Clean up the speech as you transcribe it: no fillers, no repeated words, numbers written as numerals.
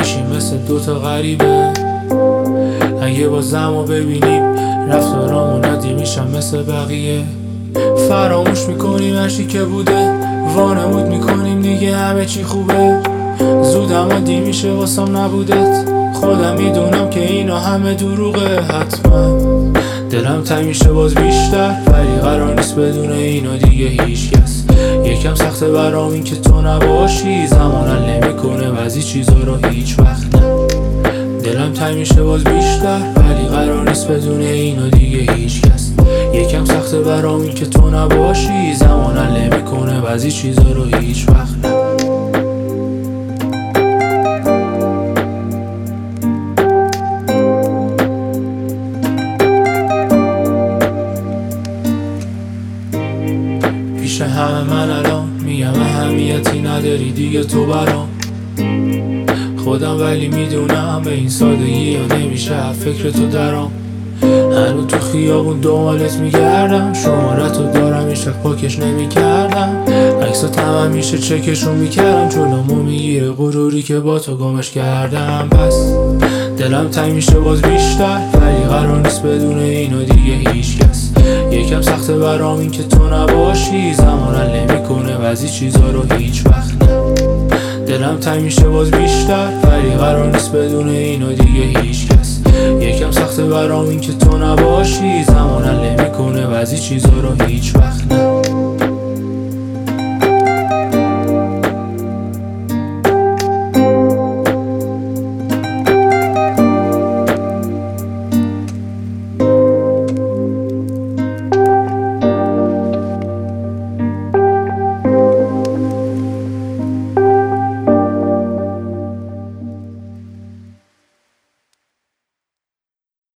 میشیم مثل دوتا غریبه. اگه بازمو ببینیم رفتارامون عادی میشم مثل بقیه. فراموش میکنیم هرچی که بوده، وانمود میکنیم دیگه همه چی خوبه. زودم عادی میشه واسم نبودت، خودم میدونم که اینا همه دروغه. حتما دلم تنگ میشه باز بیشتر، ولی قرار نیست بدون اینا دیگه هیچ کس. یکم سخته برام این که تو نباشی، زمان حل نمیکنه بعضی چیزا رو هیچ وقت نه. دلم تنگ میشه باز بیشتر، ولی قرار نیست بدون اینا دیگه هیچ کس. یکم سخته برام این که تو نباشی، زمان حل نمیکنه بعضی چیزا رو هیچ وقت نه. پیش همه من الان میگم اهمیتی نداری دیگه تو برام. خودم ولی میدونم به این سادگی یا نمیشه فکر تو درام. هنوز تو خیابون دنبالت میگردم، شمارتو دارم این شب پاکش نمیکردم. عکسات هم میشه چکشون میکردم، جلومو میگیره غروری که با تو گمش کردم. پس دلم تنگ میشه باز بیشتر، ولی قرار نیست بدون اینو دیگه هیچ کس. یکم سخته برام این که تو نباشی، زمان حل نمیکنه بعضی چیزا رو هیچ وقت نه. دلم تنگ میشه باز بیشتر، ولی قرار نیست بدون اینو دیگه هیچ کس. یکم سخته برام این که تو نباشی، زمان حل نمیکنه بعضی چیزا رو هیچ وقت نه.